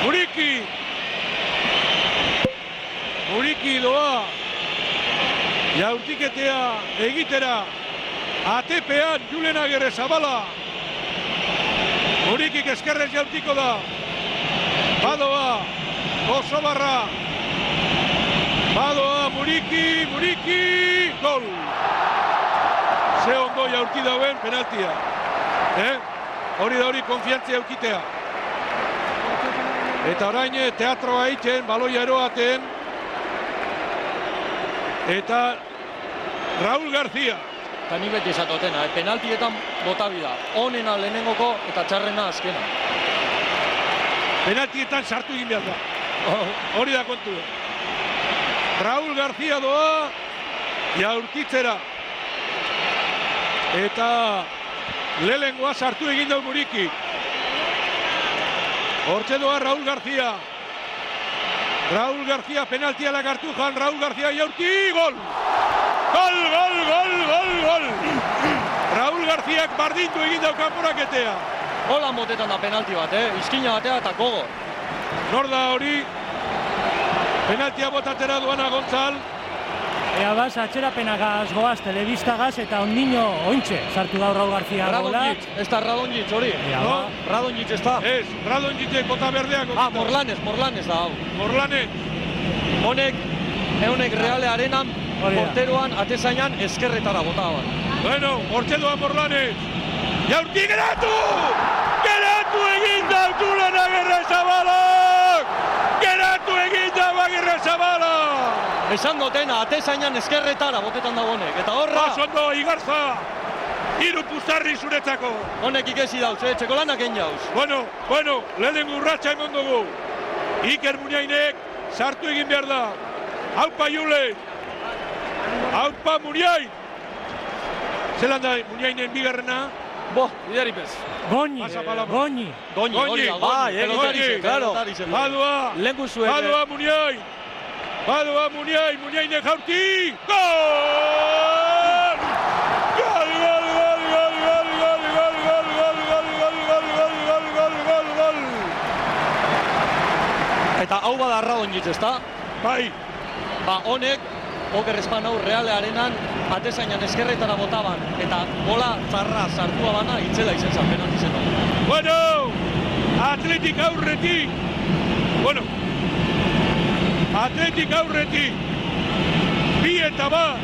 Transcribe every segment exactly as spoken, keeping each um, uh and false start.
Muriki! Muriki doa! Jaurtiketea egitera! Atepean Julen Agirrezabala! Murikik eskerrez jaurtiko da! Badoa! Kosobarra! Badoa! Muriki! Muriki! Gol! Ze ondo jaurti dauen penaltia. Eh? Hori da hori konfiantzia eukitea. Eta orain teatroa egiten, baloia eroaten. Eta Raúl García. Eta nik beti esatotena, eh? Penaltietan botabida. Onena lehenengoko eta txarrena azkena. Penaltietan sartu egin behar da. Hori da kontu. Raúl García doa jaurtitzera. Eta lehengoa sartu egin dau Muriki. Hortxe doa Raúl García. Raúl García penaltia lagartu jan, Raúl García jaurti, gol! Gol, gol, gol, gol, gol! Raúl Garcíak bardindu egin dau kanporaketea. Hola motetan da penalti bat, eh? Izkina batea eta gogor. Nor da hori? Penaltia botatera duana Gontzal. Ea bas, atxerapenagaz goaz, telebistagaz eta ondino ointxe sartu gaur Raúl García gola. Radonjic, ez da Radonjic hori. No, Radonjic ez da. Ez, Radonjicek bota berdeak. Ah, Morlanes, Morlanes da hau. Morlanes. Honek, eunek Reale Arenan, porteroan, atezainan, eskerretara bota bat. Bueno, hortxe doa Morlanes. Jaurti geratu! Geratu egin da Julen Agirrezabalak! Geratu egin da Agirrezabala! Esan dutena, atezainan eskerretara botetan da honek. Eta horra... Basondo, Igarza! Hiru puzarri zuretzako! Honek ikesi dauz, eh? Txeko lanak egin jauz. Bueno, bueno, lehenengo urratxa eman dugu. Iker Muniainek sartu egin behar da. Haupa Jule! Haupa Muniain! Zelan da Muniainen bigarrena? Bo, bideripez. Goñi, Goñi. Goñi, hori da, bai, pelotarize, claro. Badua, Lengu zuen. Badua Muniain! Badua Muniain, Muniainek jaurti! Gol! Gol, gol, gol, gol, gol, gol, gol, gol, gol, gol, gol, gol, gol, gol, gol, gol, gol! Eta hau bada Radonjic, ezta? Bai. Ba, honek, Oker Espan hau Reale Arenan atezainan eskerretara botaban. Eta bola zarra sartua bana itzela izen zan, penalti zen. Bueno, Atletik aurretik. Bueno, Atletik aurretik. Bi eta bat.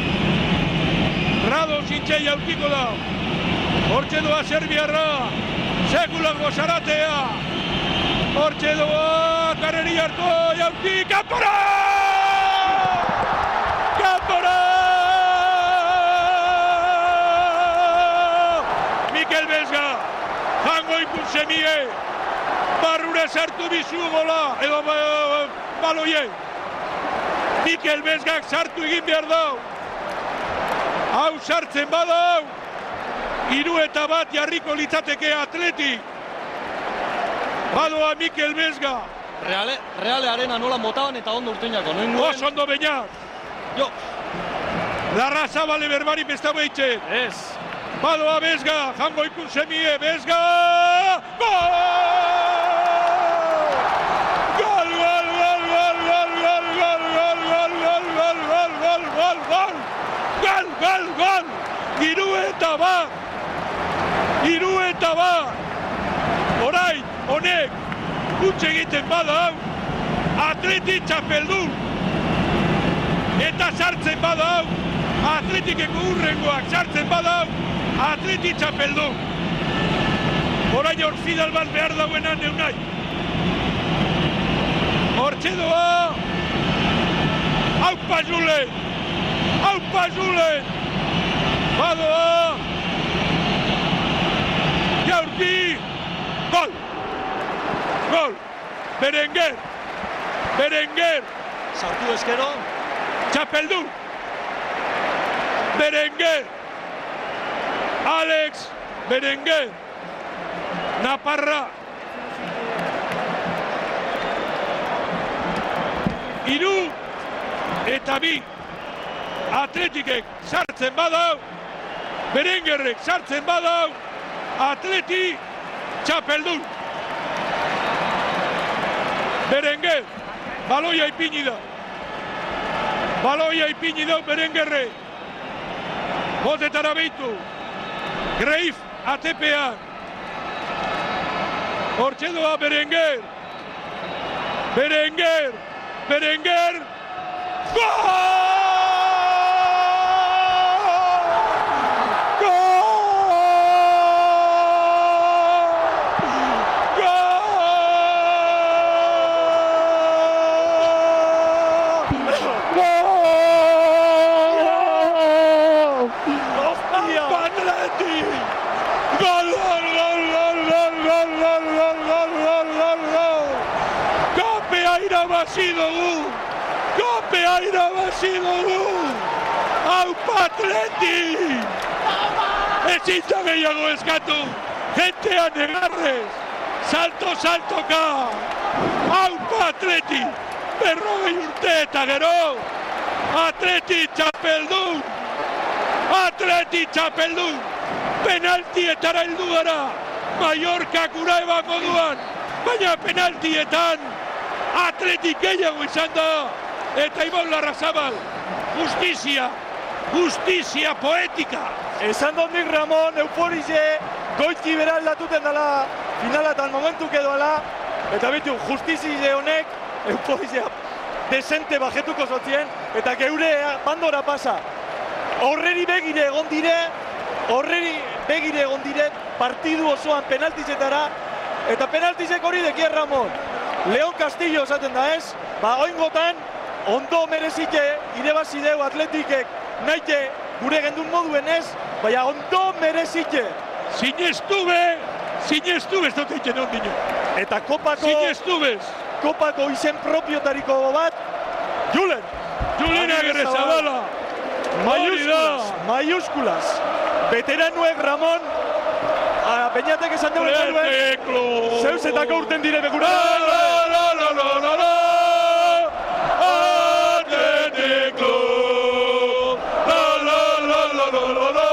Rado zintxe jautiko da. Hortxe doa Serbiarra. Sekulako zaratea. Hortxe doa Kareri hartu jauti. Kanpora! Kanpora! Mikel Bezga. Jango ikunsemie. Barrura sartu bizu gola. Edo baloie. Mikel Bezgak sartu egin behar dau. Hau sartzen badau. Hiru eta bat jarriko litzateke Atletik. Badoa Mikel Bezga. Reale, Reale Arena nola motaban eta ondo urteinako. Oso ondo beñat. Jo. Larra Zabale berbari besta behitzen. Ez. Badoa Bezga, jango ikun semie, Bezga! Gol! Gol, gol, gol, gol, gol, gol, gol, gol, gol, gol, gol, gol, gol, gol, gol! Gol, gol, gol! Hiru eta bat! Hiru eta bat! Orain, honek, gutxe egiten badau, Atletik txapeldun! Eta sartzen badau, Atletikeko urrengoak sartzen badau, Atletik txapeldun! Orain Orfidal bat behar dauenan neunai. Hortxe doa, Aupa Julen! Aupa Julen! Badoa! Jaurti! Gol! Gol! Berenguer! Berenguer! Sartu eskero. Txapeldun! Berenguer! Alex Berenguer! Naparra! Hiru eta bi! Atletikek sartzen badau! Berenguerrek sartzen badau! Atleti txapeldun! Berenguer, baloia ipini da. Baloia ipini da Berenguerre. Botetara behitu. Greif, A T P-a. Hortxe doa Berenguer. Berenguer, Berenguer. Gol! Irabazi dugu! Kopea irabazi dugu! Aupa Atleti! Ezin da gehiago eskatu! Gentea Negarrez! Salto, saltoka! Aupa Atleti! Berrogei urte eta gero! Atleti txapeldun! Atleti txapeldun! Penaltietara heldu gara! Mallorca kura ebako duan! Baina penaltietan! Atletik gehiago izan da, eta Ibon Larrazabal, justizia, justizia poetika. Esan dondik Ramon, euforize, goitki bera aldatuten dela, finalatan momentuk edo ala, eta bitu, justizize honek, euforizea desente bajetuko zotzien, eta geure bandora pasa. Horreri begire egon dire, horreri begire egon dire, partidu osoan penaltizetara, eta penaltizek hori dekien Ramon. Leon Castillo esaten da ez, ba oingotan ondo merezike irebazi deu Atletikek naite gure gendun moduen ez, baina ondo merezike. Sinestu be, sinestu bez dut egiten ondino. Eta kopako, sinestu bez. Kopako izen propiotariko bat, Julen. Julen Agirrezabala. Mayúsculas, mayúsculas. Veteranuek Ramon, Beñatek esan deuen duen, zeuzetako urten dire begura. Athletic Club, la la la la la la la,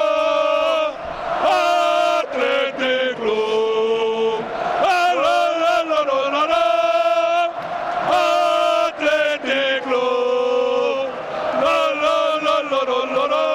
Athletic Club, la la la la la la la, Athletic Club, la la la la la la,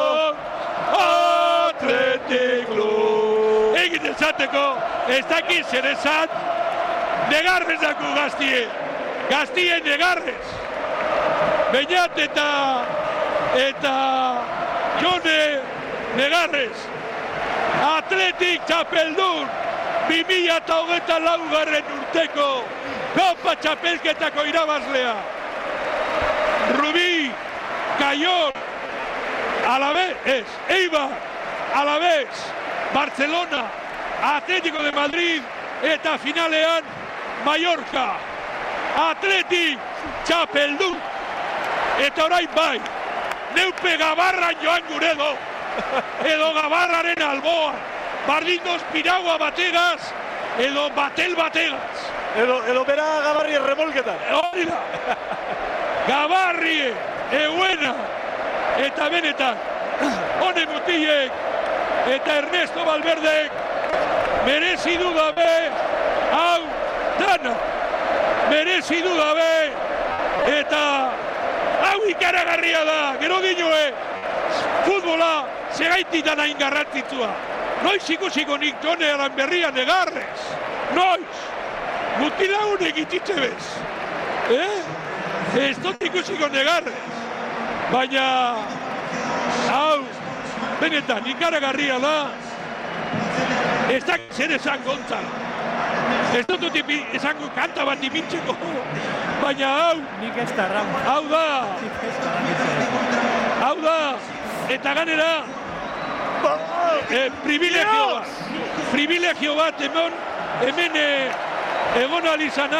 Athletic Club. Egin esateko, ez dakit zer esan, Negarrez daku Gaztie, Gaztie Negarrez. Beñat eta, eta Jone Negarrez. Atletik txapeldun, bi mila eta hogeita laugarren urteko Kopa txapelketako irabazlea. Rubi, Kaion, Alavés, ez, Eibar, Alavés, Barcelona, Atlético de Madrid eta finalean Mallorca. Atletik txapeldun. Eta orain bai, neupe Gabarran joan gure do, edo Gabarraren alboa, bardindoz piragua bategaz, edo batel bategaz. Edo, edo bera Gabarri remolketan. Hori da, Gabarri, Euena, eta benetan, hone mutilek, eta Ernesto Valverdek, merezi du gabe, hau, dana, merezi du gabe, eta hau ikaragarria da, gero dinoe, futbola segaititan hain garrantzitsua. Noiz ikusiko nik Jone Aranberria Negarrez, noiz, mutilagunek ititze bez, eh? Ez dut ikusiko Negarrez, baina, hau, benetan ikaragarria da, ez da zer esan Gontzal. Ez dut dut esango kanta bat ipintzeko, baina hau, Nik ez da Ramon. hau da, hau da, eta ganera, eh, privilegio bat, privilegio bat hemen, hemen eh, egon alizana,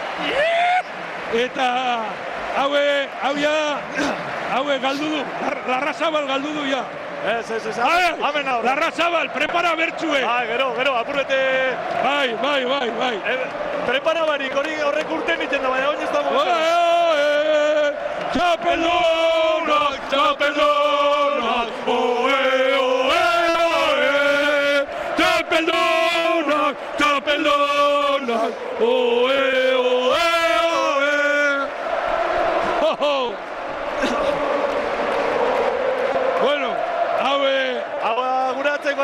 eta haue, hau ja, haue galdu du, Larrazabal galdu du ja. Ez, ez, ez, amen ahora. Larrazabal, prepara bertxue. Ah, gero, gero, apurrete. Bai, bai, bai, bai. Eh, prepara barik, hori horrek urten iten da, baina oin ez da Txapeldunak, txapeldunak, oe, oe, oe. Txapeldunak, txapeldunak, oe, oe.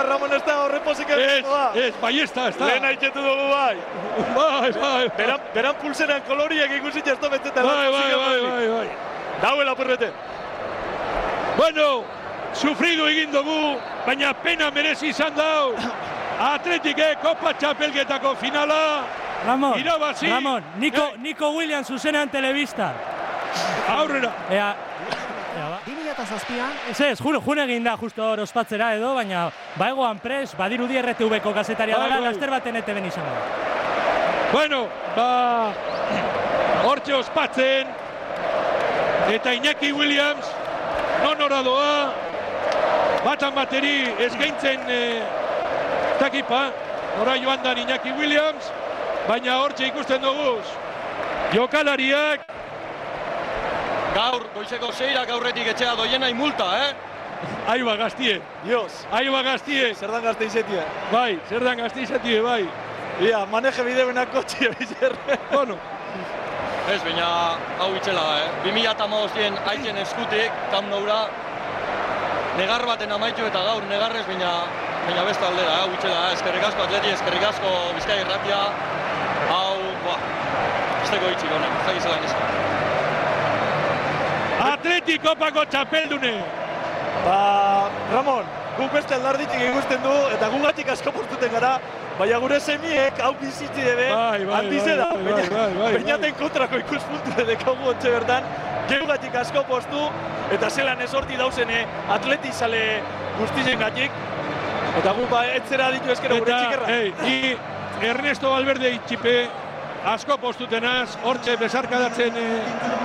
Ramon ez da horrepozik Ez, ez, bai ez da, ez da. Lehen haitxetu dugu bai. Bai, bai, Beran, beran pulseran koloriak ikusi ez topetetan. Bai, bai, bai, bai, bai. Daue lapurrete. Bueno, sufridu egin dugu, baina pena merezi izan dau. Atletikek Kopa Txapelketako finala. Ramon, irabazi. Ramon, Nico, Eh. Nico Williams zuzenean telebista. Aurrera. Ea, ea ba. bi mila zazpian, Ez ez, june, june egin da justo hor ospatzera edo, baina baegoan pres, badirudi R T V-ko gazetaria Bai, dara, bai. laster baten ete ben izango da. Bueno, ba, hortxe ospatzen, eta Iñaki Williams, nonora doa, batan bateri eskaintzen e, takipa, nora joan da Iñaki Williams, baina hortxe ikusten dugu, jokalariak, Gaur, goizeko zeirak aurretik etxea doienai multa, eh? aiba gaztie, Dios, aiba gaztie, zer dan gazte izetia. bai, zer dan gazte izatie, bai, Ia, maneje bideuenak kotxia bizer. bueno, Ez, baina hau itxela da, eh? bi mila hamabostien aitzen eskutik, Camp Noura, negar baten amaitu eta gaur negarrez, baina, baina beste aldera, hau itxela, eh? Eskerrik asko Atleti, eskerrik asko Bizkai Irratia, hau, ba, esteko itxik honen, ez da gizela neska. Atleti Kopako txapeldune, Ba, Ramon, guk beste aldarditik ikusten du, eta gugatik asko portuten gara, baina gure semiek hau bizitzi debe, Bai, bai, handize da, bai, bai, bai, bai, bai. bainaten kontrako ikuspuntu edekagu ontxe bertan, gehugatik asko postu, eta zelan esorti dauzene atleti zale guztizen gatik, eta gu ba, etzera ditu ezkero gure eta, txikerra. ei, ni Ernesto Valverde itxipe, asko postutenaz, hortxe besarkadatzen, eh,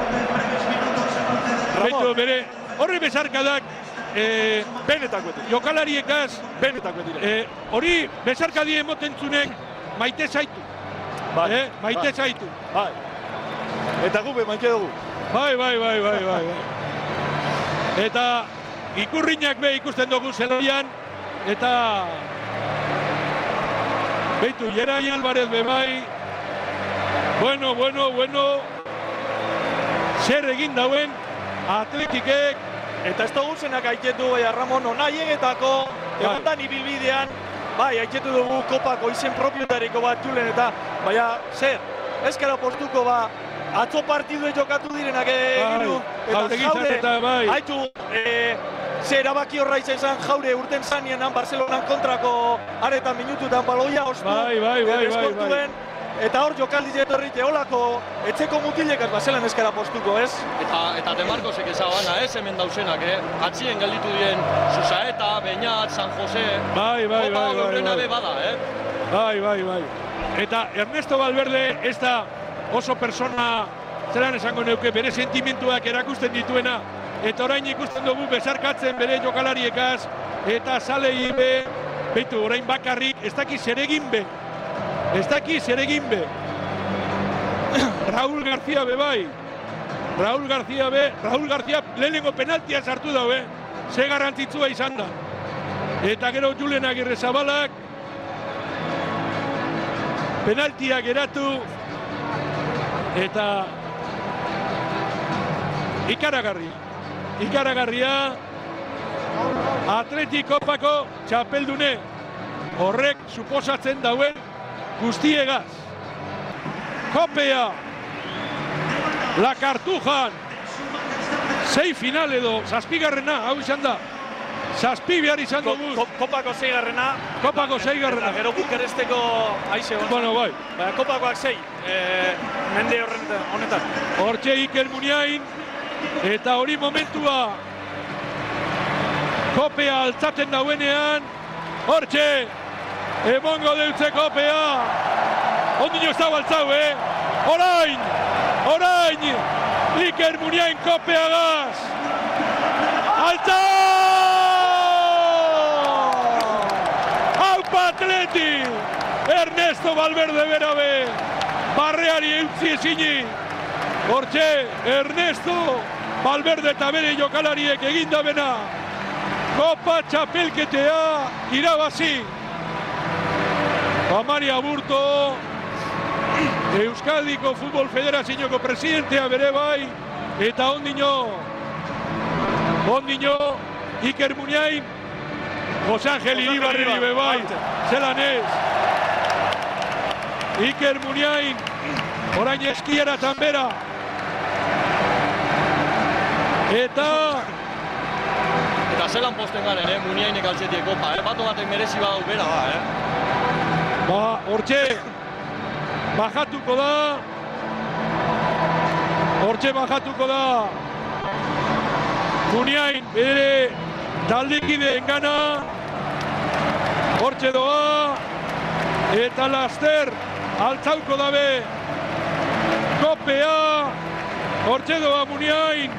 baitu bere, horri besarkadak, eh, Benetako etik, jokalariekaz, benetako etik. eh, hori besarkadi emoten zunek, maite zaitu, Bai, eh, maite bai, zaitu. bai. Eta gu be maite dugu. Bai, bai, bai, bai, bai, bai. Eta ikurriñak be ikusten dugu zelaian, eta beitu, Jerai Alvarez be bai, bueno, bueno, bueno, zer egin dauen Atletikek, Eta ez dugu zenak aiketu, baina Ramon, onaiegetako, Bai. egondan ibilbidean, bai, aiketu dugu kopako izen propiotariko bat julen, eta, baina, zer, ezkara postuko, ba, atzo partidu jokatu direnak egin du, eta Jauregui jaure, Zarreta, bai. haitu, e, zer erabaki horra izan zan, jaure urten zanienan Barcelonan kontrako aretan minututan baloia ostu, Bai, bai, bai, e, bai, eskortuen, eta hor jokaldi jetorrite, holako, etzeko mutilekaz bazelan ezkara postuko, ez? Eta, eta De Marcosek ezabana, ez hemen dauzenak, eh? Atzien gelditu dien Susaeta, Beñat, San Jose, Bai, bai, Kopa bai, bai, aurrena bai. be bada, eh? Bai, bai, bai. Eta Ernesto Valverde ez da oso persona, zelan esango neuke, bere sentimentuak erakusten dituena, eta orain ikusten dugu besarkatzen bere jokalariekaz, eta zalei be, beitu, orain bakarrik, ez daki zer egin be. Ez daki zer egin be. Raúl García be bai. Raúl García be, Raúl García lehenengo penaltia sartu dau, eh? Ze garrantzitsua izan da. Eta gero Julen Agirrezabalak penaltia geratu eta ikaragarria. Ikaragarria Atleti Kopako txapeldune horrek suposatzen dauen guztiegaz. Kopea La Cartujan sei final edo zazpigarrena hau izan da. Zazpi behar izan Ko, dugu. ko, kopako zeigarrena, Kopako zeigarrena. eta gero Bukaresteko aize hon. Bueno, bai. Baina kopakoak sei, e, mende horren honetan. Hortxe Iker Muniain, eta hori momentua kopea altzaten dauenean, hortxe, emongo deutze kopea, ondino ez dago altzau, eh? Orain, orain, Iker Muniain kopeagaz, altza! Aupa Atleti, Ernesto Valverde berabe, barreari eutzi ezini, hortxe, Ernesto Valverde eta bere jokalariek eginda bena, Kopa txapelketea irabazi. Amari Aburto, Euskadiko Futbol Federazioko presidentea bere bai, eta ondino, ondino, Iker Muniain, Jose Angel Iribarri bebai, zelan ez. Iker Muniain, orain eskiera tanbera. Eta... Eta zelan posten garen, eh? Muniainek altzetie kopa, eh? Bato batek merezi badau bera da, eh? Ba, hortxe, bajatuko da. Hortxe bajatuko da. Muniain, bere taldekide engana. Hortxe doa. Eta laster, altzauko dabe. Kopea. Hortxe doa Muniain.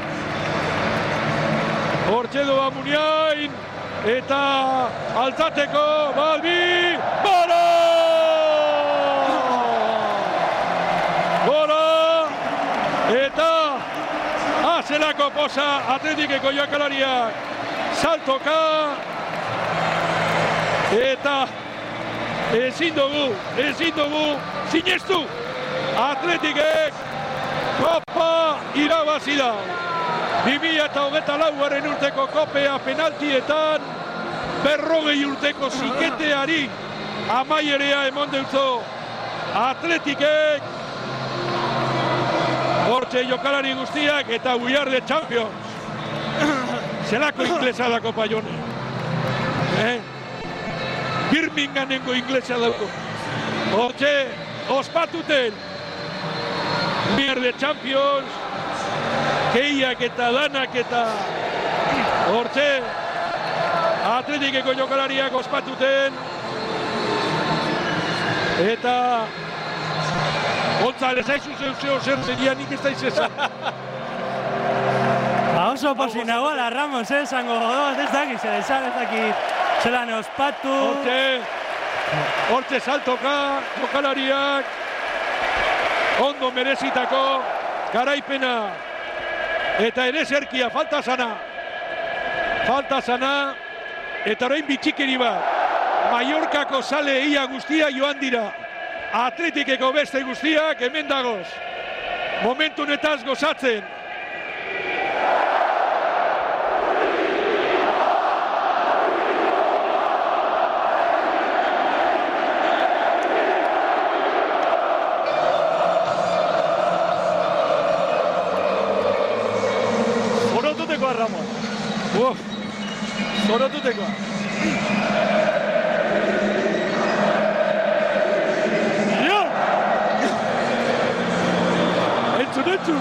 Hortxe doa Muniain, eta altzateko, Balbi, gora! Gora! Eta azelako posa Atletikeko jokalariak, saltoka, eta ezin dugu, ezin dugu, sinestu, Atletikek kopa irabazi da. bi mila hogeita laugarren urteko kopea penaltietan, berrogei urteko ziketeari amaierea emon deutzo Atletikek. Hortxe jokalari guztiak eta we are the champions. Zelako inglesa da kopa jone. Eh? Birminghameko inglesa dauko. Hortxe ospatuten. We are the champions. Keiak eta danak eta hortxe Atletikeko jokalariak ospatuten eta Gontzalez aizu zeu zer zeria nik ez da izan. Ba oso posi nagoela Ramos, eh, zango godoz, ez dakit, zer esan, ez dakit, zelan ospatu. Hortxe, hortxe saltoka jokalariak ondo merezitako garaipena. Eta ere zerkia, falta zana. Falta zana. Eta orain bitxikeri bat. Mallorcako sale ia guztia joan dira. Atletikeko beste guztiak hemen dagoz. Momentu honetaz gozatzen. Ramon. Uf, Zorotutekoa. Ja! entzun, entzun.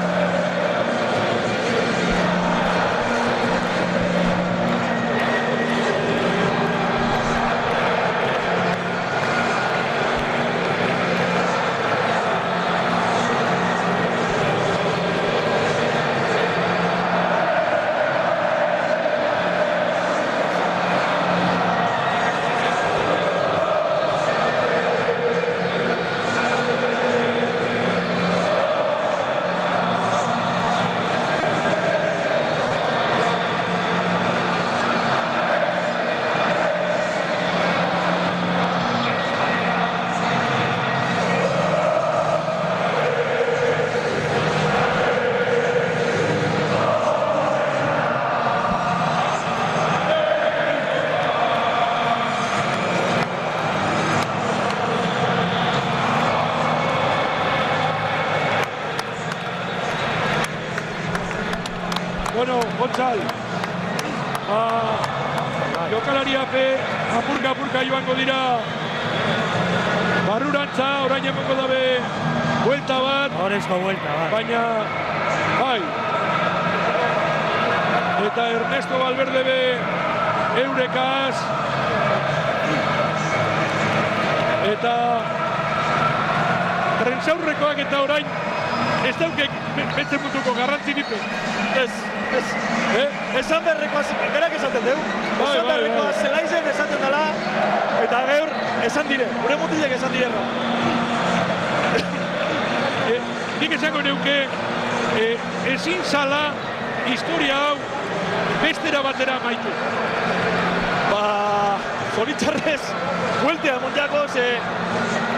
Bueno, Gontzal, uh, jokalariape apurka-apurka joango dira barrurantza, orain emango dabe buelta bat. Horrezko buelta bat. Baina, bai. Eta Ernesto Valverde be eurekaz. Eta prentsaurrekoak eta orain ez daukek beste mutuko garrantzi Ez, ez, eh? Esan berrekoa, berak esaten dugu. Esan berrekoa zelaizen esaten dela, eta gaur esan dire, gure mutilek esan direla. eh, nik esango neuke, eh, ezin zala historia hau bestera batera amaitu. Ba, zoritxarrez, bueltea montiako, ze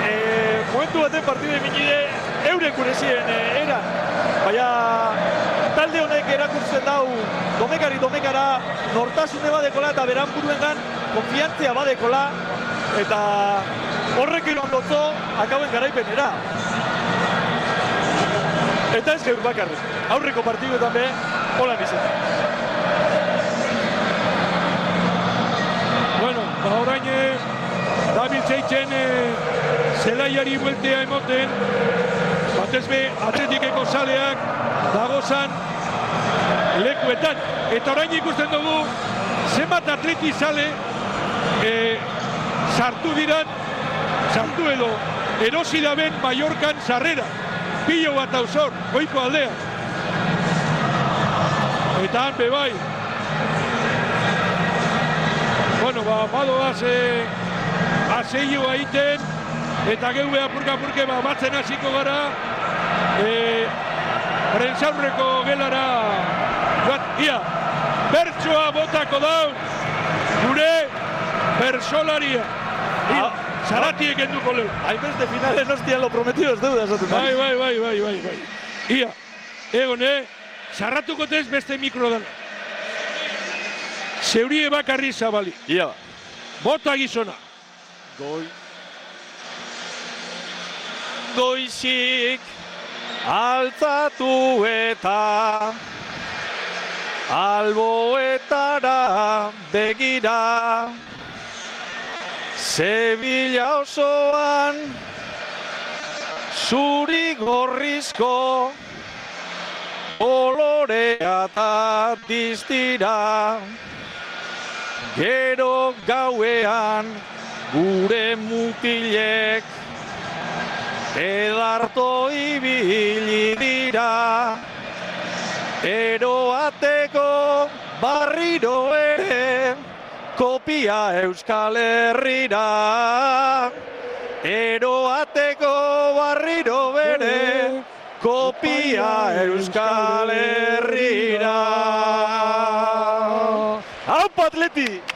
eh, momentu baten partidu eminide eurek gure ziren eh, era. Baina, talde honek erakurtzen dau domekari domekara nortasune badekola eta beran buruengan konfiantzia badekola eta horrek eroan lotzo akauen garaipenera. Eta ez geur bakarrik, aurreko partiduetan be, holan izan. Bueno, ba orain Dabil zeitzen zelaiari bueltea emoten, batez be atletikeko saleak dagozan lekuetan. Eta orain ikusten dugu zenbat atleti sale e, sartu diran, sartu edo erosi daben Mallorcan sarrera. Pilo bat auzor, goiko aldea. Eta han bebai. Bueno, ba, badoaz e, aseio aiten, eta geube apurka-apurke ba, batzen hasiko gara e, prentsaurreko gelara joat, ia, bertsoa botako daun gure bersolaria. Ia, Zaratiek enduko leu. Hainbeste finales hostia lo prometido ez deuda esaten. Bai, bai, bai, bai, bai, bai. Ia, egon, eh? Zarratuko tez beste mikro dala. Zeurie bakarri zabali. Ia. Bota gizona. Goi. Goizik altzatu eta alboetara begira. Sevilla osoan zuri gorrizko olorea eta diztira. Gero gauean gure mutilek edarto ibili dira. Eroateko barriro ere kopia Euskal Herrira. Eroateko barriro bere kopia Euskal Herrira. Aupa, atleti!